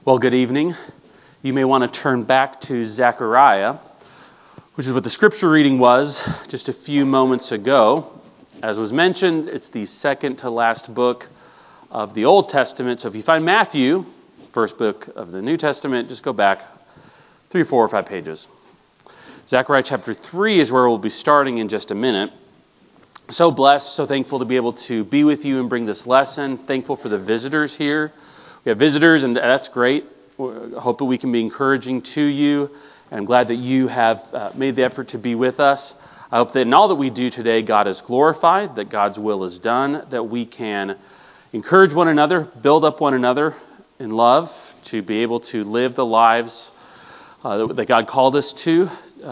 Well, good evening. You may want to turn back to Zechariah, which is what the scripture reading was just a few moments ago. As was mentioned, it's the second to last book of the Old Testament. So if you find Matthew, first book of the New Testament, just go back 3, 4, or 5 pages. Zechariah chapter 3 is where we'll be starting in just a minute. So blessed, so thankful to be able to be with you and bring this lesson. Thankful for the visitors here. We have visitors, and that's great. I hope that we can be encouraging to you. And I'm glad that you have made the effort to be with us. I hope that in all that we do today, God is glorified, that God's will is done, that we can encourage one another, build up one another in love, to be able to live the lives that God called us to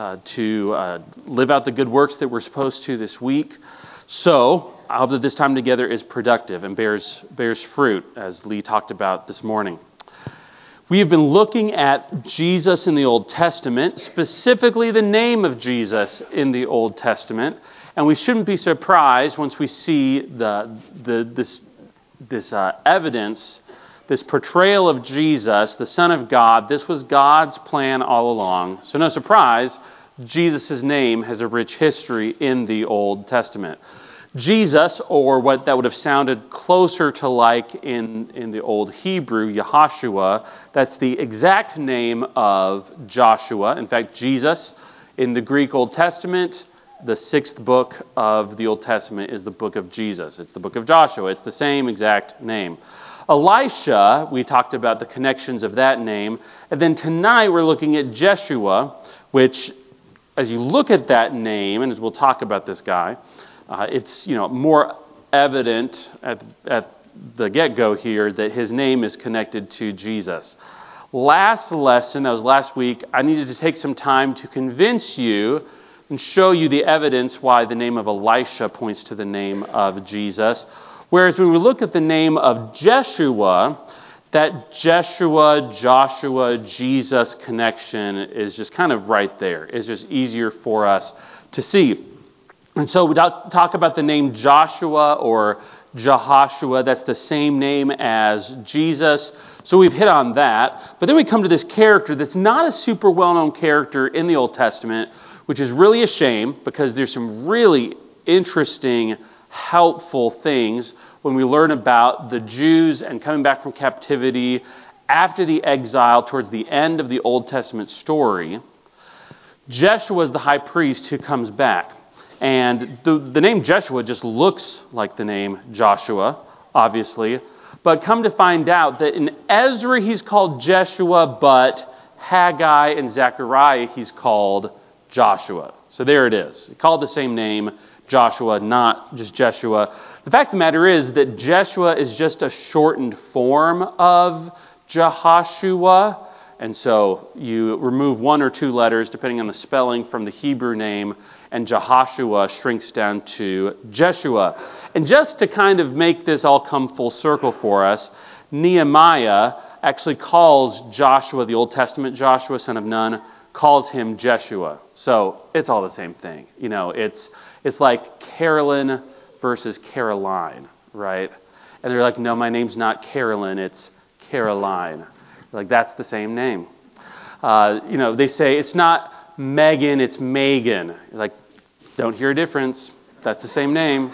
live out the good works that we're supposed to this week. So I hope that this time together is productive and bears fruit, as Lee talked about this morning. We have been looking at Jesus in the Old Testament, specifically the name of Jesus in the Old Testament, and we shouldn't be surprised once we see this evidence, this portrayal of Jesus, the Son of God. This was God's plan all along. So no surprise, Jesus' name has a rich history in the Old Testament. Jesus, or what that would have sounded closer to like in the Old Hebrew, Yehoshua, that's the exact name of Joshua. In fact, Jesus, in the Greek Old Testament, the 6th book of the Old Testament is the book of Jesus. It's the book of Joshua. It's the same exact name. Elisha, we talked about the connections of that name. And then tonight we're looking at Jeshua, which, as you look at that name, and as we'll talk about this guy, it's more evident at the get-go here that his name is connected to Jesus. Last lesson, that was last week, I needed to take some time to convince you and show you the evidence why the name of Elisha points to the name of Jesus. Whereas when we look at the name of Jeshua, that Jeshua, Joshua, Jesus connection is just kind of right there. It's just easier for us to see. And so we talk about the name Joshua or Jehoshua. That's the same name as Jesus. So we've hit on that. But then we come to this character that's not a super well-known character in the Old Testament, which is really a shame because there's some really interesting, helpful things when we learn about the Jews and coming back from captivity after the exile towards the end of the Old Testament story. Jeshua is the high priest who comes back. And the name Jeshua just looks like the name Joshua, obviously. But come to find out that in Ezra he's called Jeshua, but Haggai and Zechariah he's called Joshua. So there it is. He called the same name, Joshua, not just Jeshua. The fact of the matter is that Jeshua is just a shortened form of Jehoshua. And so you remove 1 or 2 letters, depending on the spelling, from the Hebrew name, and Jehoshua shrinks down to Jeshua. And just to kind of make this all come full circle for us, Nehemiah actually calls Joshua, the Old Testament Joshua, son of Nun, calls him Jeshua. So it's all the same thing. It's like Carolyn versus Caroline, right? And they're like, no, my name's not Carolyn, it's Caroline. Like, that's the same name. They say it's not Megan, it's Megan. You're like, don't hear a difference. That's the same name.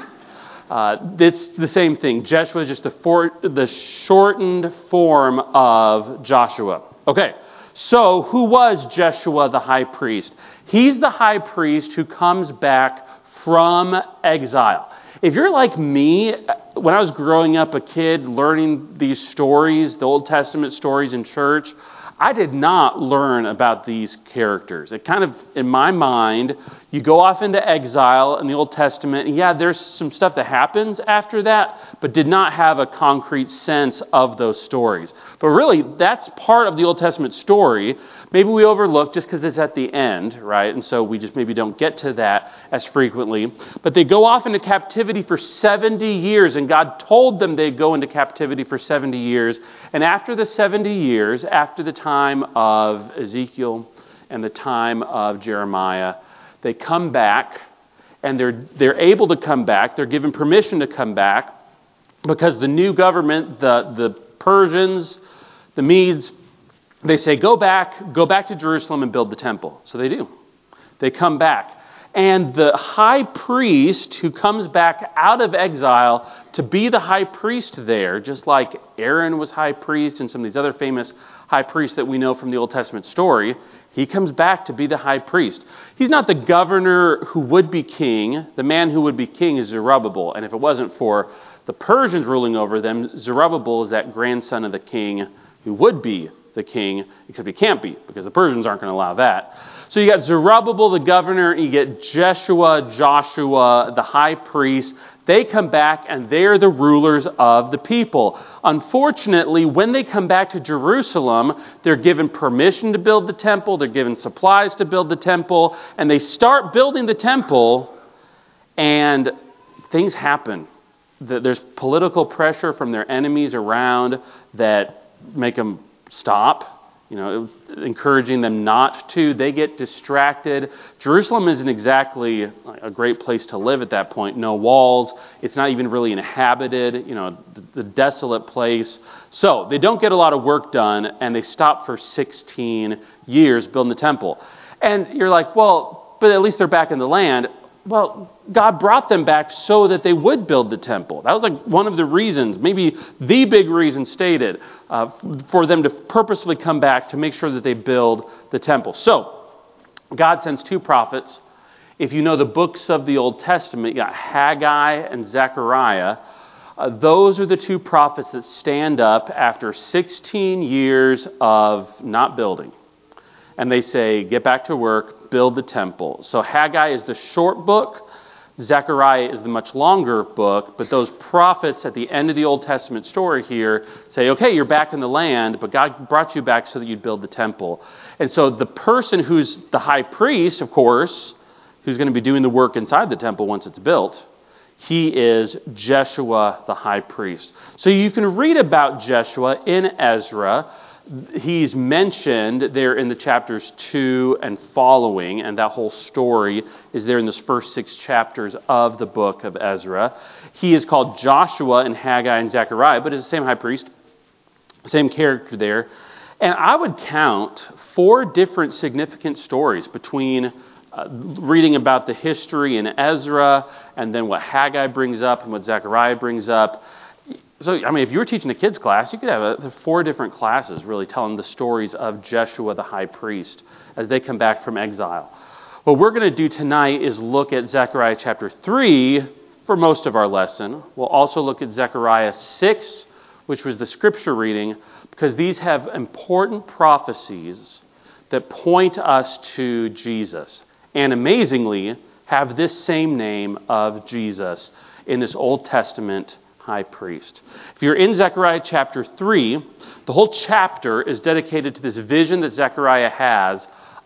It's the same thing. Jeshua is just the shortened form of Joshua. Okay, so who was Jeshua the high priest? He's the high priest who comes back from exile. If you're like me, when I was growing up a kid, learning these stories, the Old Testament stories in church, I did not learn about these characters. It kind of, in my mind, you go off into exile in the Old Testament, and yeah, there's some stuff that happens after that, but did not have a concrete sense of those stories. But really, that's part of the Old Testament story. Maybe we overlook just because it's at the end, right? And so we just maybe don't get to that as frequently. But they go off into captivity for 70 years, and God told them they'd go into captivity for 70 years. And after the 70 years, after the time of Ezekiel and the time of Jeremiah, they come back, and they're able to come back. They're given permission to come back because the new government, the Persians, the Medes, they say, go back to Jerusalem and build the temple. So they do. They come back. And the high priest who comes back out of exile to be the high priest there, just like Aaron was high priest and some of these other famous high priests that we know from the Old Testament story, he comes back to be the high priest. He's not the governor who would be king. The man who would be king is Zerubbabel. And if it wasn't for the Persians ruling over them, Zerubbabel is that grandson of the king who would be the king, except he can't be, because the Persians aren't going to allow that. So you got Zerubbabel, the governor, you get Joshua, the high priest. They come back and they're the rulers of the people. Unfortunately, when they come back to Jerusalem, they're given permission to build the temple, they're given supplies to build the temple, and they start building the temple, and things happen. There's political pressure from their enemies around that make them stop, encouraging them not to. They get distracted. Jerusalem isn't exactly a great place to live at that point. No walls. It's not even really inhabited, the desolate place. So they don't get a lot of work done, and they stop for 16 years building the temple. And you're like, well, but at least they're back in the land. Well, God brought them back so that they would build the temple. That was like one of the reasons, maybe the big reason stated, for them to purposely come back to make sure that they build the temple. So, God sends two prophets. If you know the books of the Old Testament, you got Haggai and Zechariah. Those are the two prophets that stand up after 16 years of not building. And they say, get back to work, build the temple. So Haggai is the short book. Zechariah is the much longer book. But those prophets at the end of the Old Testament story here say, okay, you're back in the land, but God brought you back so that you'd build the temple. And so the person who's the high priest, of course, who's going to be doing the work inside the temple once it's built, he is Jeshua, the high priest. So you can read about Jeshua in Ezra. He's mentioned there in the chapters 2 and following, and that whole story is there in those first 6 chapters of the book of Ezra. He is called Joshua in Haggai and Zechariah, but is the same high priest, same character there. And I would count 4 different significant stories between reading about the history in Ezra and then what Haggai brings up and what Zechariah brings up. So, if you were teaching a kids class, you could have 4 different classes really telling the stories of Jeshua the high priest as they come back from exile. What we're going to do tonight is look at Zechariah chapter 3 for most of our lesson. We'll also look at Zechariah 6, which was the scripture reading, because these have important prophecies that point us to Jesus. And amazingly, have this same name of Jesus in this Old Testament high priest. If you're in Zechariah chapter 3, the whole chapter is dedicated to this vision that Zechariah has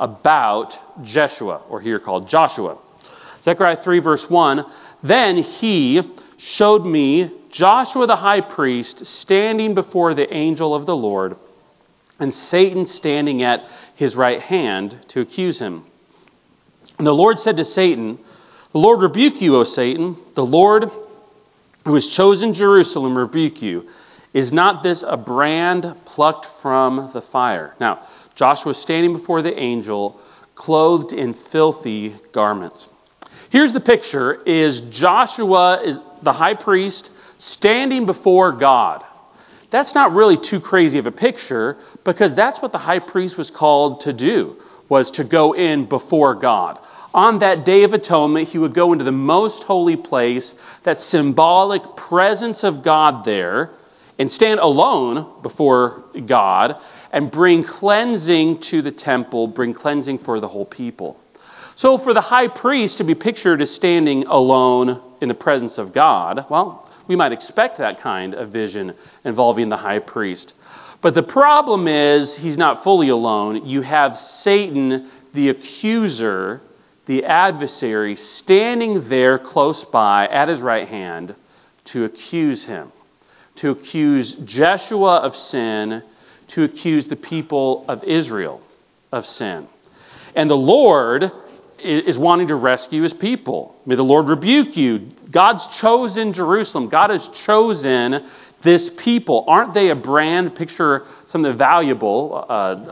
about Jeshua, or here called Joshua. Zechariah 3 verse 1, then he showed me Joshua the high priest standing before the angel of the Lord, and Satan standing at his right hand to accuse him. And the Lord said to Satan, the Lord rebuke you, O Satan. The Lord who has chosen Jerusalem rebuke you. Is not this a brand plucked from the fire? Now, Joshua standing before the angel, clothed in filthy garments. Here's the picture, is Joshua, is the high priest, standing before God. That's not really too crazy of a picture, because that's what the high priest was called to do, was to go in before God. On that Day of Atonement, he would go into the most holy place, that symbolic presence of God there, and stand alone before God, and bring cleansing to the temple, bring cleansing for the whole people. So for the high priest to be pictured as standing alone in the presence of God, well, we might expect that kind of vision involving the high priest. But the problem is, he's not fully alone. You have Satan, the accuser, the adversary, standing there close by at his right hand to accuse him, to accuse Jeshua of sin, to accuse the people of Israel of sin. And the Lord is wanting to rescue his people. May the Lord rebuke you. God's chosen Jerusalem. God has chosen this people. Aren't they a brand? Picture something valuable.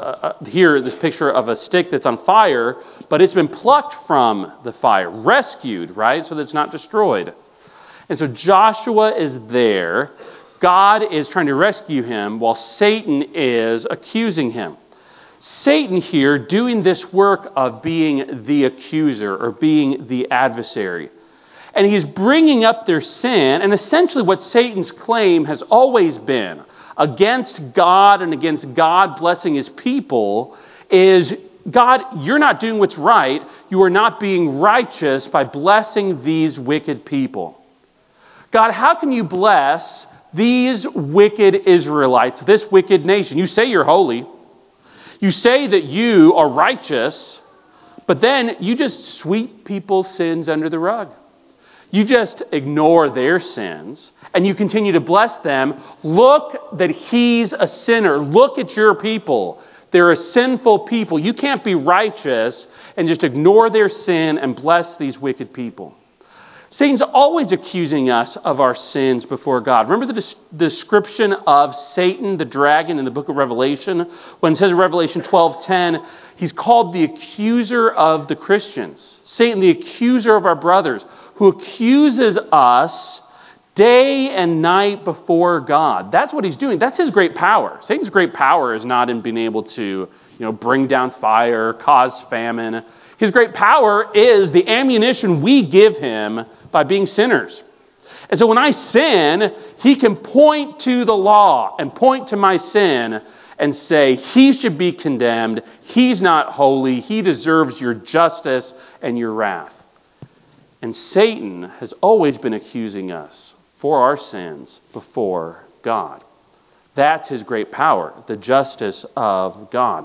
Here, this picture of a stick that's on fire, but it's been plucked from the fire, rescued, right? So that it's not destroyed. And so Joshua is there. God is trying to rescue him while Satan is accusing him. Satan here doing this work of being the accuser or being the adversary. And he's bringing up their sin, and essentially what Satan's claim has always been against God and against God blessing his people is, God, you're not doing what's right. You are not being righteous by blessing these wicked people. God, how can you bless these wicked Israelites, this wicked nation? You say you're holy. You say that you are righteous, but then you just sweep people's sins under the rug. You just ignore their sins, and you continue to bless them. Look that he's a sinner. Look at your people. They're a sinful people. You can't be righteous and just ignore their sin and bless these wicked people. Satan's always accusing us of our sins before God. Remember the description of Satan, the dragon, in the book of Revelation? When it says in Revelation 12:10, he's called the accuser of the Christians. Satan, the accuser of our brothers, who accuses us day and night before God. That's what he's doing. That's his great power. Satan's great power is not in being able to, bring down fire, cause famine. His great power is the ammunition we give him by being sinners. And so when I sin, he can point to the law and point to my sin and say, he should be condemned. He's not holy. He deserves your justice and your wrath. And Satan has always been accusing us for our sins before God. That's his great power, the justice of God.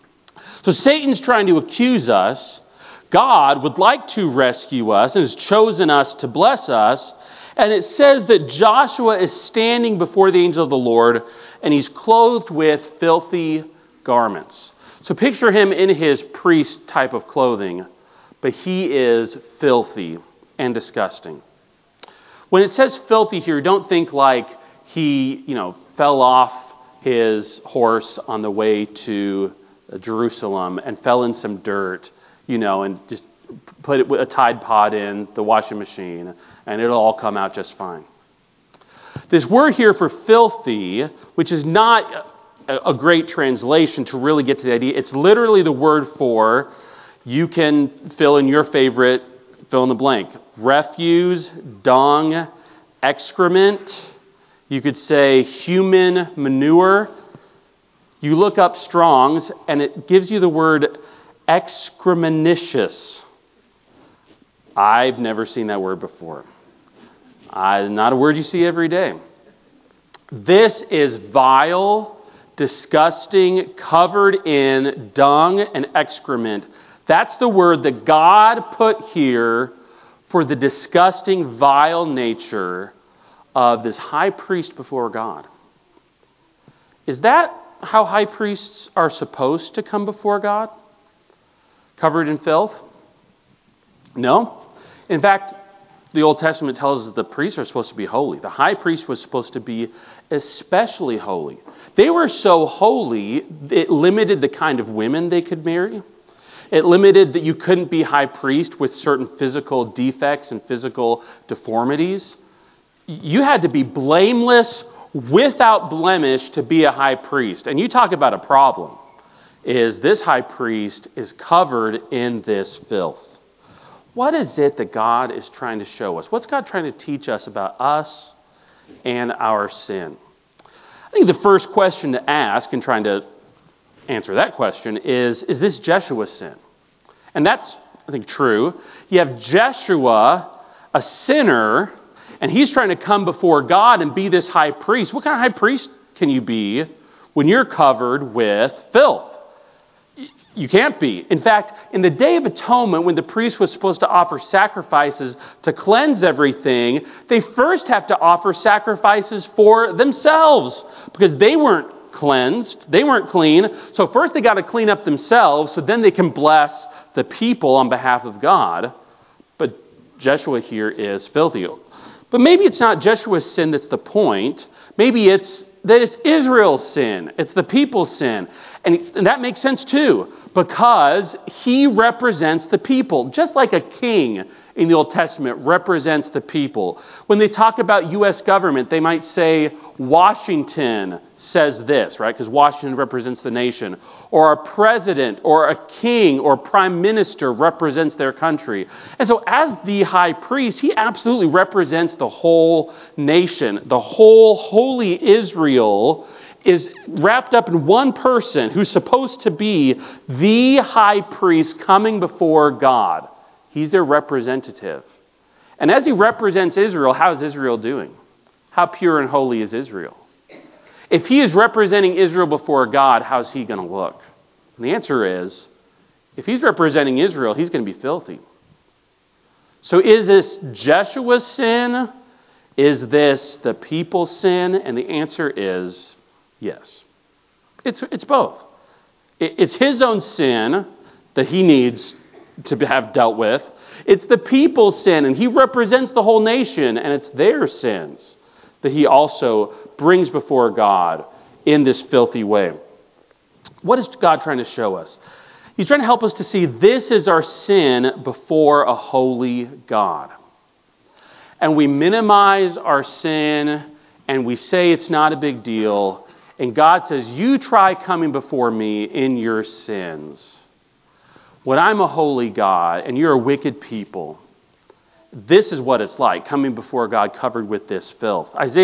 So Satan's trying to accuse us. God would like to rescue us and has chosen us to bless us. And it says that Joshua is standing before the angel of the Lord, and he's clothed with filthy garments. So picture him in his priest type of clothing, but he is filthy and disgusting. When it says filthy here, don't think like he, fell off his horse on the way to Jerusalem and fell in some dirt, and just put it with a Tide Pod in the washing machine, and it'll all come out just fine. This word here for filthy, which is not a great translation to really get to the idea, it's literally the word for, you can fill in your favorite, fill in the blank, refuse, dung, excrement. You could say human manure. You look up Strong's, and it gives you the word excrementitious. I've never seen that word before. Not a word you see every day. This is vile, disgusting, covered in dung and excrement. That's the word that God put here for the disgusting, vile nature of this high priest before God. Is that how high priests are supposed to come before God? Covered in filth? No. In fact, the Old Testament tells us that the priests are supposed to be holy. The high priest was supposed to be especially holy. They were so holy, it limited the kind of women they could marry. It limited that you couldn't be high priest with certain physical defects and physical deformities. You had to be blameless, without blemish, to be a high priest. And you talk about a problem, is this high priest is covered in this filth. What is it that God is trying to show us? What's God trying to teach us about us and our sin? I think the first question to ask, and trying to answer that question, is this Jeshua's sin? And that's, I think, true. You have Jeshua, a sinner, and he's trying to come before God and be this high priest. What kind of high priest can you be when you're covered with filth? You can't be. In fact, in the Day of Atonement, when the priest was supposed to offer sacrifices to cleanse everything, they first have to offer sacrifices for themselves because they weren't cleansed. They weren't clean. So first they got to clean up themselves so then they can bless the people on behalf of God. But Jeshua here is filthy. But maybe it's not Jeshua's sin that's the point. Maybe it's that it's Israel's sin. It's the people's sin. And that makes sense too, because he represents the people, just like a king in the Old Testament represents the people. When they talk about U.S. government, they might say Washington says this, right? Because Washington represents the nation. Or a president or a king or prime minister represents their country. And so as the high priest, he absolutely represents the whole nation. The whole holy Israel is wrapped up in one person who's supposed to be the high priest coming before God. He's their representative. And as he represents Israel, how is Israel doing? How pure and holy is Israel? If he is representing Israel before God, how's he going to look? And the answer is, if he's representing Israel, he's going to be filthy. So is this Jeshua's sin? Is this the people's sin? And the answer is yes. It's both. It's his own sin that he needs to have dealt with. It's the people's sin, and he represents the whole nation, and it's their sins that he also brings before God in this filthy way. What is God trying to show us? He's trying to help us to see this is our sin before a holy God. And we minimize our sin, and we say it's not a big deal, and God says, you try coming before me in your sins. When I'm a holy God and you're a wicked people, this is what it's like coming before God covered with this filth. Isaiah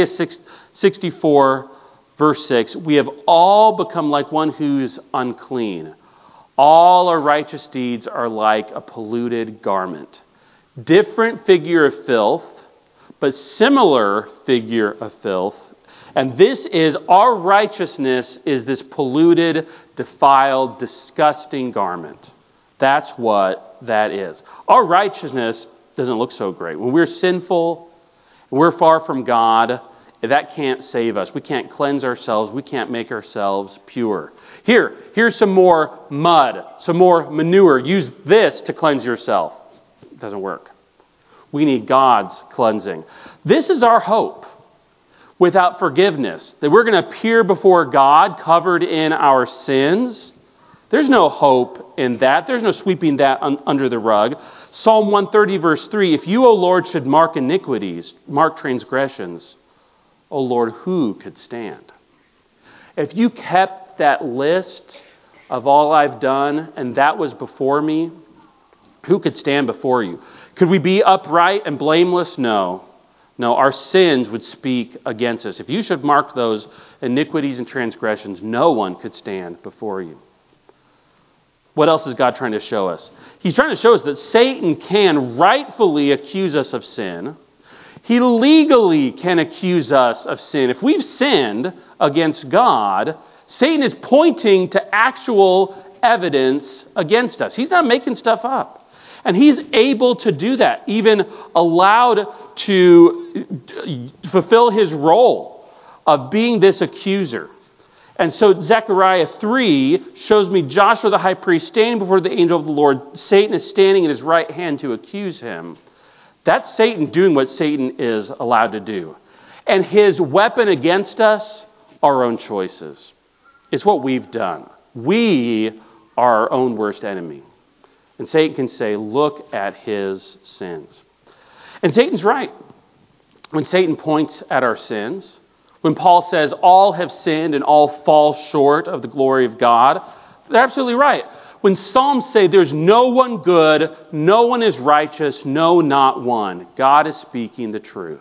64, verse 6, we have all become like one who's unclean. All our righteous deeds are like a polluted garment. Different figure of filth, but similar figure of filth. And this is, our righteousness is this polluted, defiled, disgusting garment. That's what that is. Our righteousness doesn't look so great. When we're sinful, we're far from God, that can't save us. We can't cleanse ourselves. We can't make ourselves pure. Here's some more mud, some more manure. Use this to cleanse yourself. It doesn't work. We need God's cleansing. This is our hope. Without forgiveness, that we're going to appear before God covered in our sins. There's no hope in that. There's no sweeping that under the rug. Psalm 130, verse 3, if you, O Lord, should mark iniquities, mark transgressions, O Lord, who could stand? If you kept that list of all I've done and that was before me, who could stand before you? Could we be upright and blameless? No. No, our sins would speak against us. If you should mark those iniquities and transgressions, no one could stand before you. What else is God trying to show us? He's trying to show us that Satan can rightfully accuse us of sin. He legally can accuse us of sin. If we've sinned against God, Satan is pointing to actual evidence against us. He's not making stuff up. And he's able to do that, even allowed to fulfill his role of being this accuser. And so Zechariah 3 shows me Joshua the high priest standing before the angel of the Lord. Satan is standing in his right hand to accuse him. That's Satan doing what Satan is allowed to do. And his weapon against us are our own choices. It's what we've done. We are our own worst enemy. And Satan can say, look at his sins. And Satan's right. When Satan points at our sins, when Paul says all have sinned and all fall short of the glory of God, they're absolutely right. When Psalms say there's no one good, no one is righteous, no, not one, God is speaking the truth.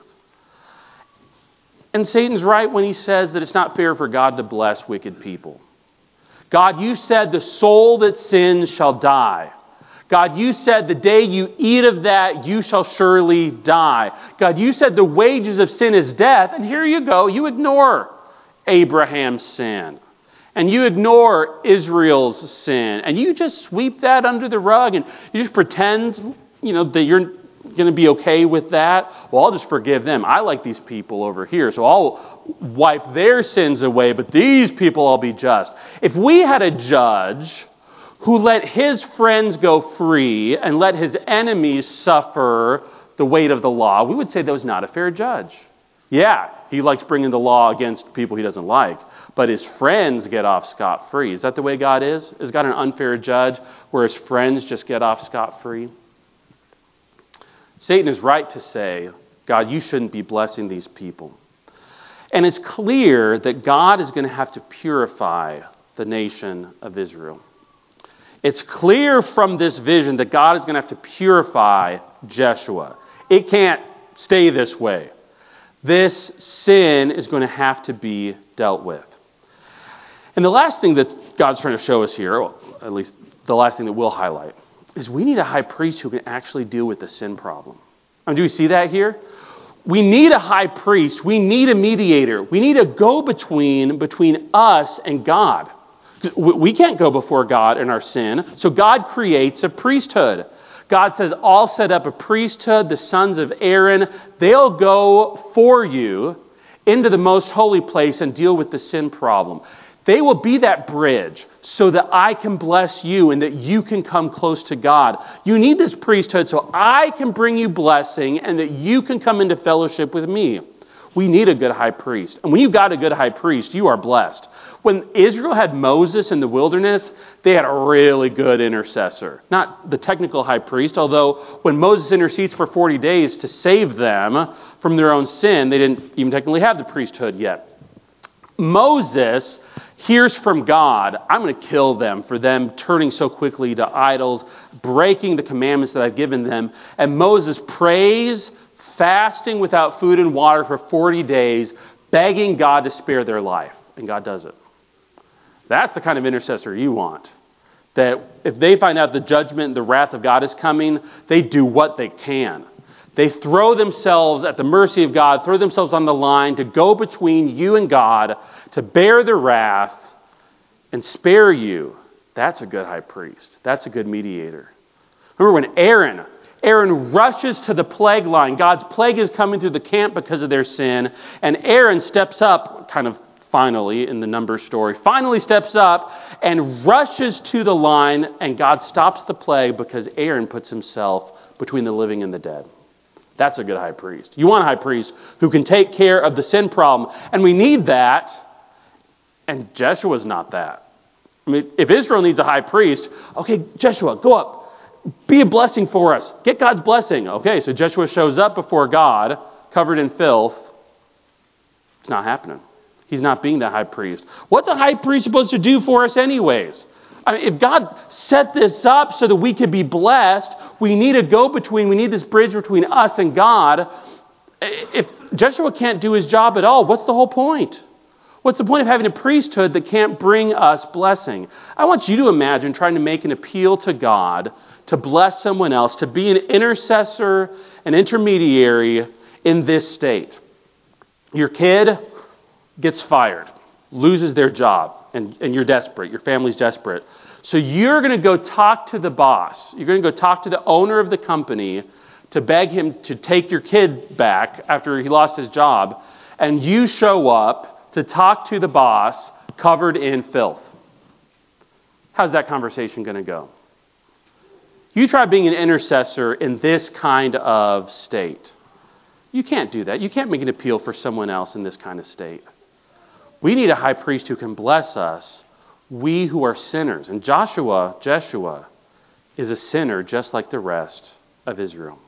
And Satan's right when he says that it's not fair for God to bless wicked people. God, you said the soul that sins shall die. God, you said the day you eat of that, you shall surely die. God, you said the wages of sin is death, and here you go. You ignore Abraham's sin, and you ignore Israel's sin, and you just sweep that under the rug, and you just pretend, that you're going to be okay with that? Well, I'll just forgive them. I like these people over here, so I'll wipe their sins away, but these people I'll be just. If we had a judge who let his friends go free and let his enemies suffer the weight of the law, we would say that was not a fair judge. Yeah, he likes bringing the law against people he doesn't like, but his friends get off scot-free. Is that the way God is? Is God an unfair judge where his friends just get off scot-free? Satan is right to say, God, you shouldn't be blessing these people. And it's clear that God is going to have to purify the nation of Israel. It's clear from this vision that God is going to have to purify Jeshua. It can't stay this way. This sin is going to have to be dealt with. And the last thing that God's trying to show us here, or at least the last thing that we'll highlight, is we need a high priest who can actually deal with the sin problem. Do we see that here? We need a high priest. We need a mediator. We need a go-between between us and God. We can't go before God in our sin, so God creates a priesthood. God says, I'll set up a priesthood, the sons of Aaron. They'll go for you into the most holy place and deal with the sin problem. They will be that bridge so that I can bless you and that you can come close to God. You need this priesthood so I can bring you blessing and that you can come into fellowship with me. We need a good high priest. And when you've got a good high priest, you are blessed. When Israel had Moses in the wilderness, they had a really good intercessor. Not the technical high priest, although when Moses intercedes for 40 days to save them from their own sin, they didn't even technically have the priesthood yet. Moses hears from God, I'm going to kill them for them turning so quickly to idols, breaking the commandments that I've given them. And Moses prays, fasting without food and water for 40 days, begging God to spare their life. And God does it. That's the kind of intercessor you want. That if they find out the judgment and the wrath of God is coming, they do what they can. They throw themselves at the mercy of God, throw themselves on the line to go between you and God, to bear the wrath and spare you. That's a good high priest. That's a good mediator. Remember when Aaron rushes to the plague line. God's plague is coming through the camp because of their sin. And Aaron steps up, kind of finally in the Numbers story, finally steps up and rushes to the line. And God stops the plague because Aaron puts himself between the living and the dead. That's a good high priest. You want a high priest who can take care of the sin problem. And we need that. And Jeshua's not that. I mean, if Israel needs a high priest, okay, Jeshua, go up. Be a blessing for us. Get God's blessing. Okay, so Jeshua shows up before God, covered in filth. It's not happening. He's not being the high priest. What's a high priest supposed to do for us anyways? I mean, if God set this up so that we could be blessed, we need a go-between. We need this bridge between us and God. If Jeshua can't do his job at all, what's the whole point? What's the point of having a priesthood that can't bring us blessing? I want you to imagine trying to make an appeal to God to bless someone else, to be an intercessor, an intermediary in this state. Your kid gets fired, loses their job, and you're desperate. Your family's desperate. So you're going to go talk to the boss. You're going to go talk to the owner of the company to beg him to take your kid back after he lost his job. And you show up to talk to the boss covered in filth. How's that conversation going to go? You try being an intercessor in this kind of state. You can't do that. You can't make an appeal for someone else in this kind of state. We need a high priest who can bless us, we who are sinners. And Jeshua is a sinner just like the rest of Israel.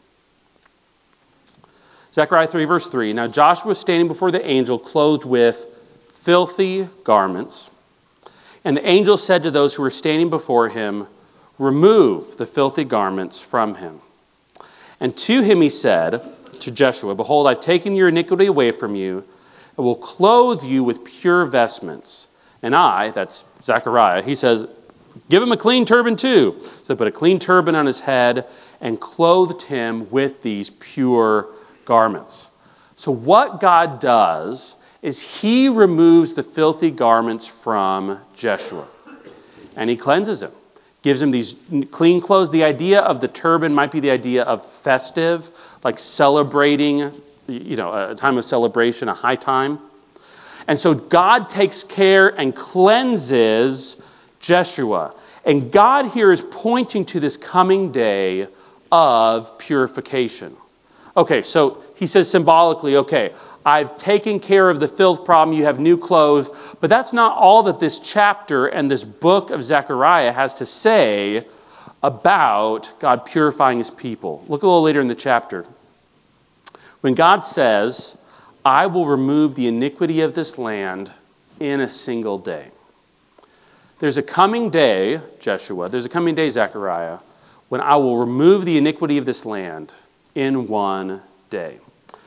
Zechariah 3 verse 3, Now Joshua was standing before the angel clothed with filthy garments. And the angel said to those who were standing before him, Remove the filthy garments from him. And to him he said, to Jeshua, Behold, I've taken your iniquity away from you, and will clothe you with pure vestments. And I, that's Zechariah, he says, give him a clean turban too. So put a clean turban on his head and clothed him with these pure garments. So what God does is he removes the filthy garments from Jeshua. And he cleanses him. gives him these clean clothes. The idea of the turban might be the idea of festive, like celebrating, a time of celebration, a high time. And so God takes care and cleanses Jeshua. And God here is pointing to this coming day of purification. Okay, so he says symbolically, okay, I've taken care of the filth problem, you have new clothes, but that's not all that this chapter and this book of Zechariah has to say about God purifying his people. Look a little later in the chapter. When God says, I will remove the iniquity of this land in a single day. There's a coming day, Jeshua, there's a coming day, Zechariah, when I will remove the iniquity of this land in one day.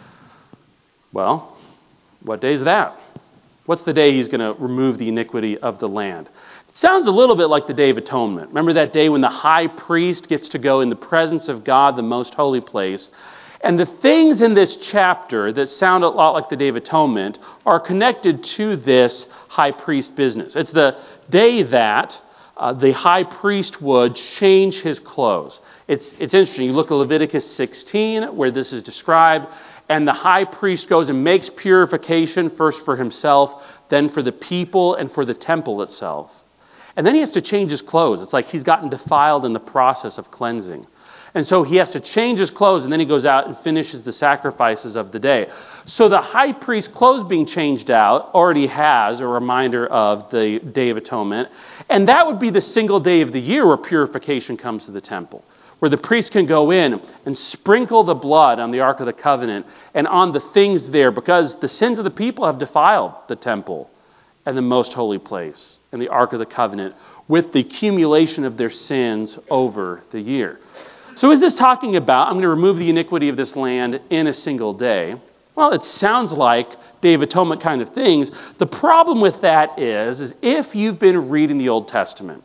Well, what day is that? What's the day he's going to remove the iniquity of the land? It sounds a little bit like the Day of Atonement. Remember that day when the high priest gets to go in the presence of God, the most holy place? And the things in this chapter that sound a lot like the Day of Atonement are connected to this high priest business. It's the day that the high priest would change his clothes. It's interesting. You look at Leviticus 16, where this is described, and the high priest goes and makes purification first for himself, then for the people, and for the temple itself. And then he has to change his clothes. It's like he's gotten defiled in the process of cleansing. And so he has to change his clothes, and then he goes out and finishes the sacrifices of the day. So the high priest's clothes being changed out already has a reminder of the Day of Atonement. And that would be the single day of the year where purification comes to the temple, where the priest can go in and sprinkle the blood on the Ark of the Covenant and on the things there, because the sins of the people have defiled the temple and the most holy place and the Ark of the Covenant with the accumulation of their sins over the year. So is this talking about, I'm going to remove the iniquity of this land in a single day? Well, it sounds like Day of Atonement kind of things. The problem with that is if you've been reading the Old Testament,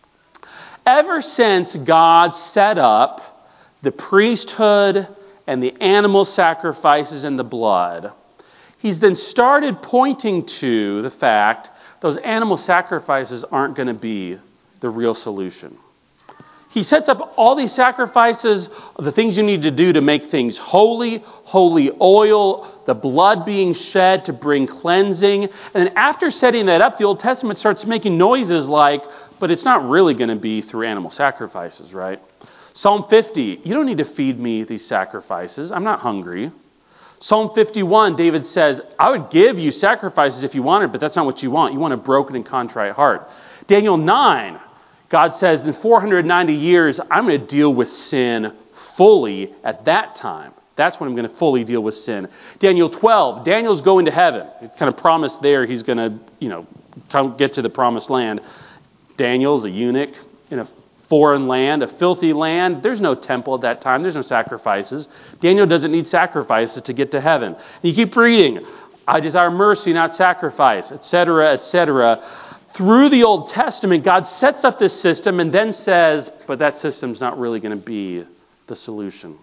ever since God set up the priesthood and the animal sacrifices and the blood, he's then started pointing to the fact those animal sacrifices aren't going to be the real solution. He sets up all these sacrifices, the things you need to do to make things holy, holy oil, the blood being shed to bring cleansing. And then after setting that up, the Old Testament starts making noises like, but it's not really going to be through animal sacrifices, right? Psalm 50, you don't need to feed me these sacrifices. I'm not hungry. Psalm 51, David says, I would give you sacrifices if you wanted, but that's not what you want. You want a broken and contrite heart. Daniel 9, God says, in 490 years, I'm going to deal with sin fully at that time. That's when I'm going to fully deal with sin. Daniel 12, Daniel's going to heaven. It's kind of promised there he's going to, get to the promised land. Daniel's a eunuch in a foreign land, a filthy land. There's no temple at that time. There's no sacrifices. Daniel doesn't need sacrifices to get to heaven. And you keep reading, I desire mercy, not sacrifice, etc., etc. Through the Old Testament, God sets up this system and then says, but that system's not really going to be the solution.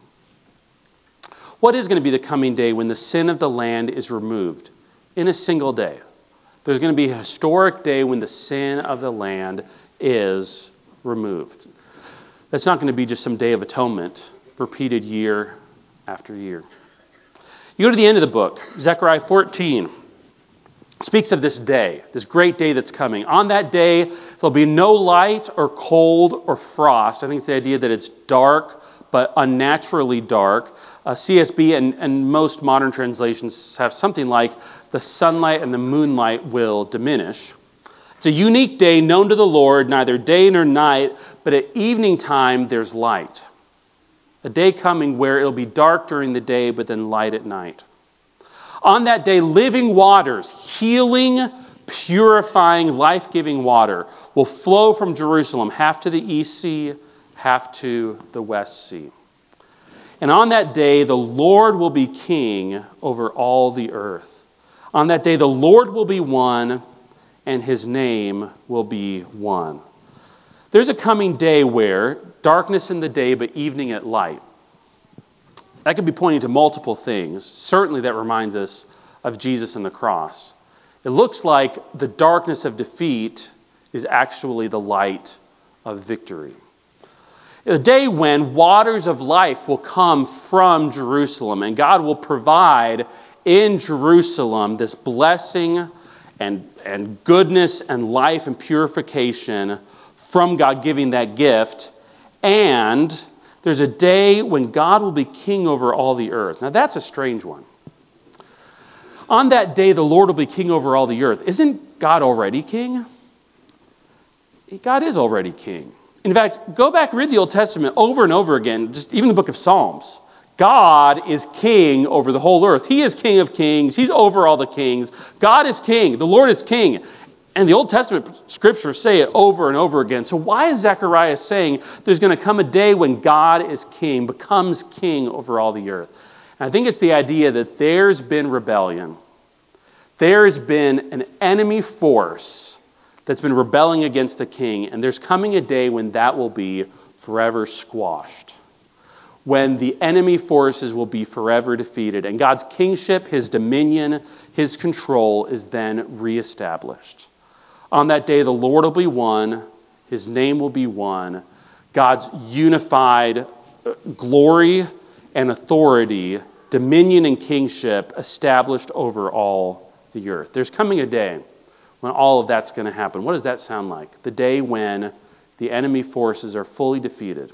What is going to be the coming day when the sin of the land is removed in a single day? There's going to be a historic day when the sin of the land is removed. That's not going to be just some Day of Atonement repeated year after year. You go to the end of the book, Zechariah 14. Speaks of this day, this great day that's coming. On that day, there'll be no light or cold or frost. I think it's the idea that it's dark, but unnaturally dark. CSB and most modern translations have something like the sunlight and the moonlight will diminish. It's a unique day known to the Lord, neither day nor night, but at evening time there's light. A day coming where it'll be dark during the day, but then light at night. On that day, living waters, healing, purifying, life-giving water will flow from Jerusalem, half to the east sea, half to the west sea. And on that day, the Lord will be king over all the earth. On that day, the Lord will be one, and his name will be one. There's a coming day where darkness in the day, but evening at light. That could be pointing to multiple things. Certainly that reminds us of Jesus and the cross. It looks like the darkness of defeat is actually the light of victory. A day when waters of life will come from Jerusalem, and God will provide in Jerusalem this blessing and goodness and life and purification from God giving that gift. And there's a day when God will be king over all the earth. Now that's a strange one. On that day, the Lord will be king over all the earth. Isn't God already king? God is already king. In fact, go back and read the Old Testament over and over again, just even the book of Psalms. God is king over the whole earth. He is King of kings. He's over all the kings. God is king. The Lord is king. And the Old Testament scriptures say it over and over again. So why is Zechariah saying there's going to come a day when God is king, becomes king over all the earth? And I think it's the idea that there's been rebellion. There's been an enemy force that's been rebelling against the king, and there's coming a day when that will be forever squashed, when the enemy forces will be forever defeated, and God's kingship, his dominion, his control is then reestablished. On that day, the Lord will be one, his name will be one, God's unified glory and authority, dominion and kingship established over all the earth. There's coming a day when all of that's going to happen. What does that sound like? The day when the enemy forces are fully defeated.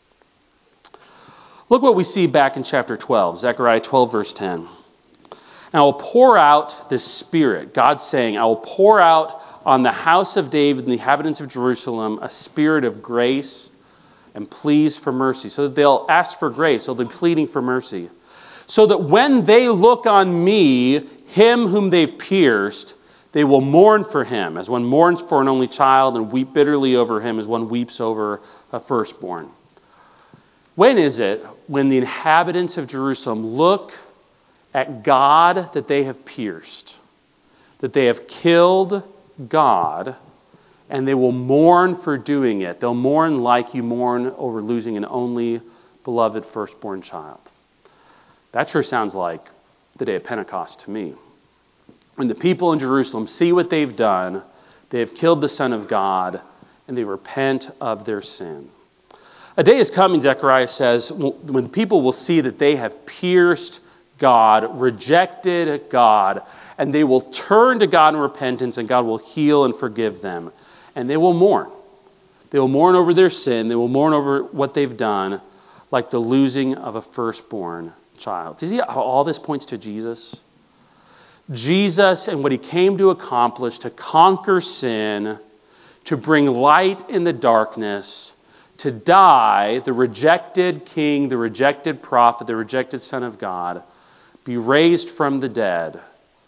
Look what we see back in chapter 12, Zechariah 12, verse 10. And I will pour out this Spirit, God's saying, I will pour out on the house of David and the inhabitants of Jerusalem a spirit of grace and pleas for mercy. So that they'll ask for grace, they'll be pleading for mercy. So that when they look on me, him whom they've pierced, they will mourn for him, as one mourns for an only child, and weep bitterly over him as one weeps over a firstborn. When is it when the inhabitants of Jerusalem look at God that they have pierced, that they have killed God, and they will mourn for doing it? They'll mourn like you mourn over losing an only beloved firstborn child. That sure sounds like the day of Pentecost to me. When the people in Jerusalem see what they've done, they have killed the Son of God, and they repent of their sin. A day is coming, Zechariah says, when people will see that they have pierced God, rejected God, and they will turn to God in repentance, and God will heal and forgive them. And they will mourn. They will mourn over their sin. They will mourn over what they've done, like the losing of a firstborn child. Do you see how all this points to Jesus? Jesus and what he came to accomplish, to conquer sin, to bring light in the darkness, to die, the rejected king, the rejected prophet, the rejected Son of God, be raised from the dead,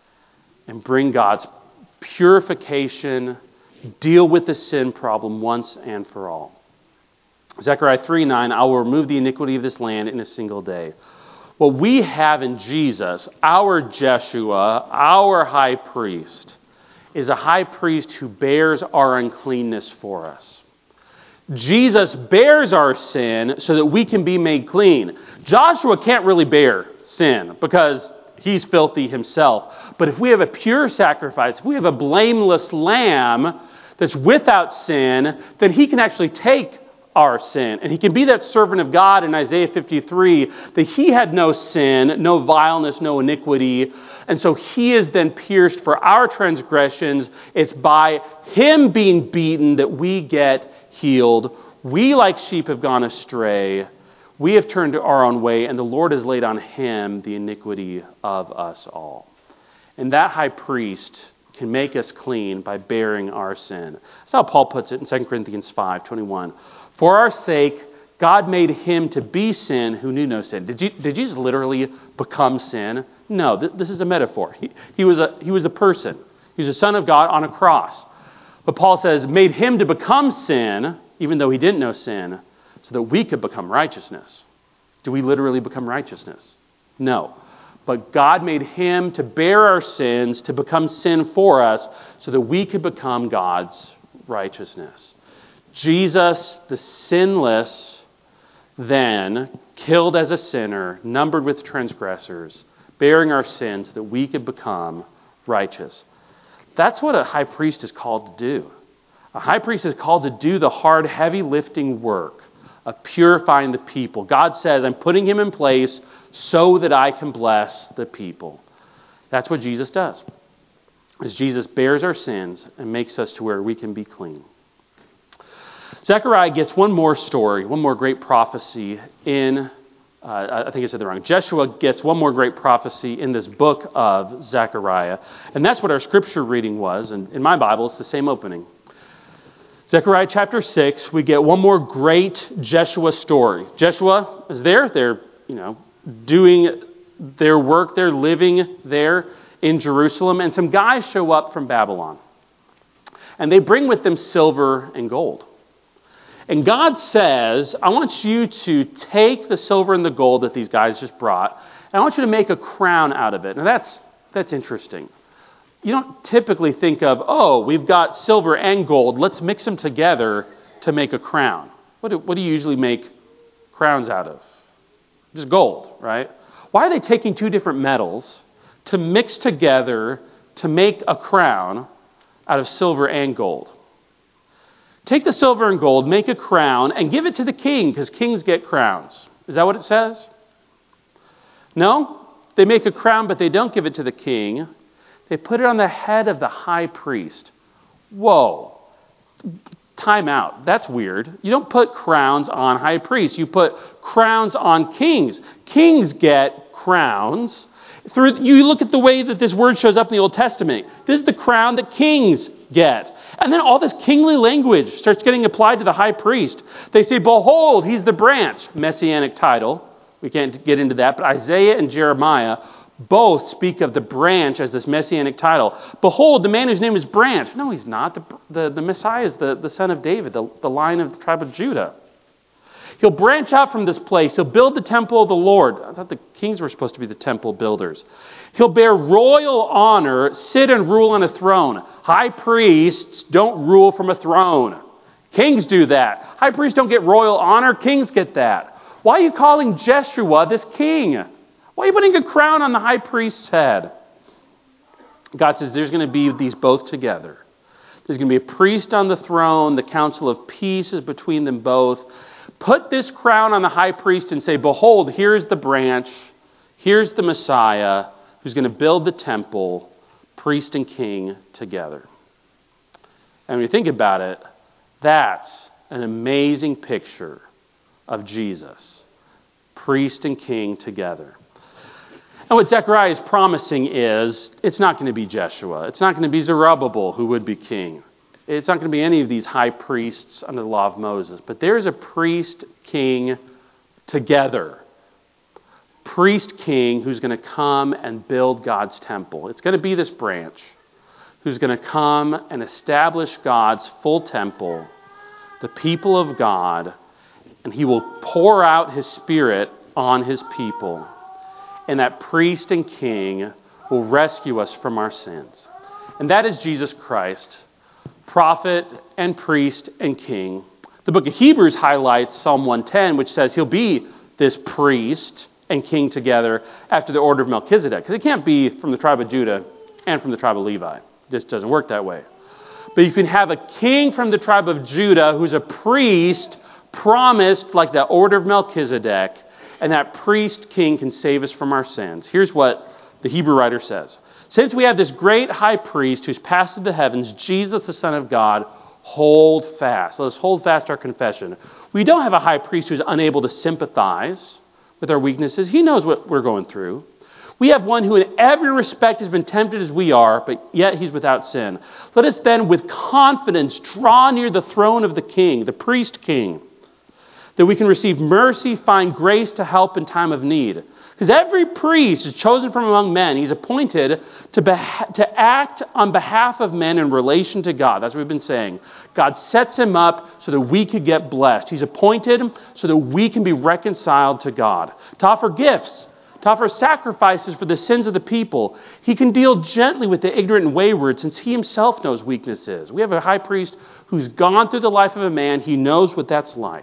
and bring God's purification, deal with the sin problem once and for all. Zechariah 3:9, I will remove the iniquity of this land in a single day. What we have in Jesus, our Jeshua, our high priest, is a high priest who bears our uncleanness for us. Jesus bears our sin so that we can be made clean. Joshua can't really bear sin because he's filthy himself. But if we have a pure sacrifice, if we have a blameless lamb that's without sin, then he can actually take our sin. And he can be that servant of God in Isaiah 53, that he had no sin, no vileness, no iniquity. And so he is then pierced for our transgressions. It's by him being beaten that we get healed. We, like sheep, have gone astray. We have turned to our own way, and the Lord has laid on him the iniquity of us all. And that high priest can make us clean by bearing our sin. That's how Paul puts it in 2 Corinthians 5:21. For our sake, God made him to be sin who knew no sin. Did Jesus literally become sin? No, this is a metaphor. He was a person. He was a son of God on a cross. But Paul says, made him to become sin, even though he didn't know sin, so that we could become righteousness. Do we literally become righteousness? No. But God made him to bear our sins, to become sin for us, so that we could become God's righteousness. Jesus, the sinless, then killed as a sinner, numbered with transgressors, bearing our sins so that we could become righteous. That's what a high priest is called to do. A high priest is called to do the hard, heavy lifting work of purifying the people. God says, I'm putting him in place so that I can bless the people. That's what Jesus does. As Jesus bears our sins and makes us to where we can be clean. Zechariah gets one more story, one more great prophecy in, I think I said that wrong. Jeshua gets one more great prophecy in this book of Zechariah. And that's what our scripture reading was. And in my Bible, it's the same opening. Zechariah chapter 6, we get one more great Jeshua story. Jeshua is there. They're, doing their work. They're living there in Jerusalem. And some guys show up from Babylon. And they bring with them silver and gold. And God says, I want you to take the silver and the gold that these guys just brought, and I want you to make a crown out of it. Now that's interesting. You don't typically think of, we've got silver and gold, let's mix them together to make a crown. What do you usually make crowns out of? Just gold, right? Why are they taking two different metals to mix together to make a crown out of silver and gold? Take the silver and gold, make a crown, and give it to the king, because kings get crowns. Is that what it says? No? They make a crown, but they don't give it to the king. They put it on the head of the high priest. Whoa. Time out. That's weird. You don't put crowns on high priests. You put crowns on kings. Kings get crowns. You look at the way that this word shows up in the Old Testament. This is the crown that kings get. And then all this kingly language starts getting applied to the high priest. They say, behold, he's the branch. Messianic title. We can't get into that. But Isaiah and Jeremiah both speak of the branch as this messianic title. Behold, the man whose name is Branch. No, he's not. The Messiah is the son of David, the line of the tribe of Judah. He'll branch out from this place. He'll build the temple of the Lord. I thought the kings were supposed to be the temple builders. He'll bear royal honor, sit and rule on a throne. High priests don't rule from a throne. Kings do that. High priests don't get royal honor. Kings get that. Why are you calling Jeshua this king? Why are you putting a crown on the high priest's head? God says there's going to be these both together. There's going to be a priest on the throne. The council of peace is between them both. Put this crown on the high priest and say, behold, here's the branch. Here's the Messiah who's going to build the temple, priest and king together. And when you think about it, that's an amazing picture of Jesus, priest and king together. And what Zechariah is promising is, it's not going to be Jeshua. It's not going to be Zerubbabel who would be king. It's not going to be any of these high priests under the law of Moses. But there is a priest-king together. Priest-king who's going to come and build God's temple. It's going to be this branch who's going to come and establish God's full temple, the people of God, and he will pour out his Spirit on his people. And that priest and king will rescue us from our sins. And that is Jesus Christ, prophet and priest and king. The book of Hebrews highlights Psalm 110, which says he'll be this priest and king together after the order of Melchizedek. Because it can't be from the tribe of Judah and from the tribe of Levi. It just doesn't work that way. But you can have a king from the tribe of Judah who's a priest promised like the order of Melchizedek. And that priest king can save us from our sins. Here's what the Hebrew writer says. Since we have this great high priest who's passed through the heavens, Jesus, the Son of God, hold fast. Let us hold fast our confession. We don't have a high priest who's unable to sympathize with our weaknesses. He knows what we're going through. We have one who in every respect has been tempted as we are, but yet he's without sin. Let us then with confidence draw near the throne of the king, the priest king, that we can receive mercy, find grace to help in time of need. Because every priest is chosen from among men. He's appointed to act on behalf of men in relation to God. That's what we've been saying. God sets him up so that we could get blessed. He's appointed so that we can be reconciled to God. To offer gifts, to offer sacrifices for the sins of the people. He can deal gently with the ignorant and wayward since he himself knows weaknesses. We have a high priest who's gone through the life of a man. He knows what that's like.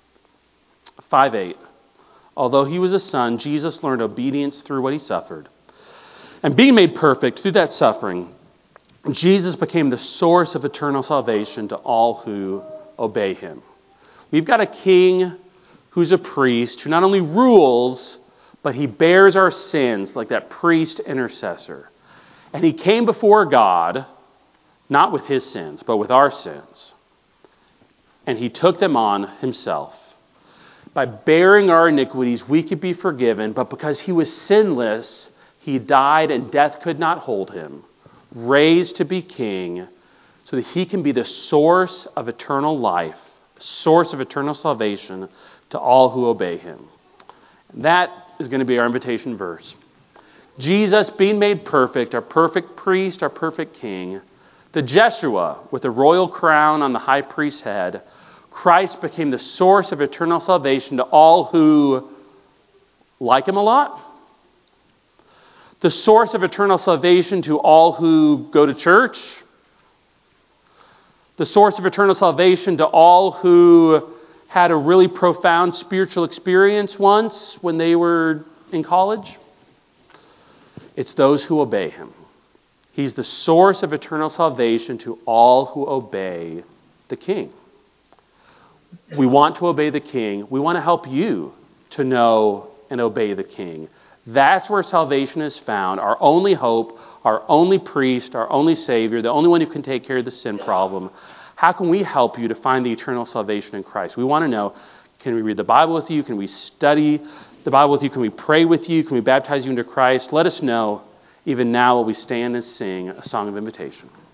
5:8. Although he was a son, Jesus learned obedience through what he suffered. And being made perfect through that suffering, Jesus became the source of eternal salvation to all who obey him. We've got a king who's a priest who not only rules, but he bears our sins like that priest intercessor. And he came before God, not with his sins, but with our sins. And he took them on himself. By bearing our iniquities, we could be forgiven, but because he was sinless, he died and death could not hold him, raised to be king, so that he can be the source of eternal life, source of eternal salvation to all who obey him. And that is going to be our invitation verse. Jesus being made perfect, our perfect priest, our perfect king, the Jeshua with the royal crown on the high priest's head, Christ became the source of eternal salvation to all who like him a lot. The source of eternal salvation to all who go to church. The source of eternal salvation to all who had a really profound spiritual experience once when they were in college. It's those who obey him. He's the source of eternal salvation to all who obey the King. We want to obey the King. We want to help you to know and obey the King. That's where salvation is found. Our only hope, our only priest, our only Savior, the only one who can take care of the sin problem. How can we help you to find the eternal salvation in Christ? We want to know, can we read the Bible with you? Can we study the Bible with you? Can we pray with you? Can we baptize you into Christ? Let us know even now while we stand and sing a song of invitation.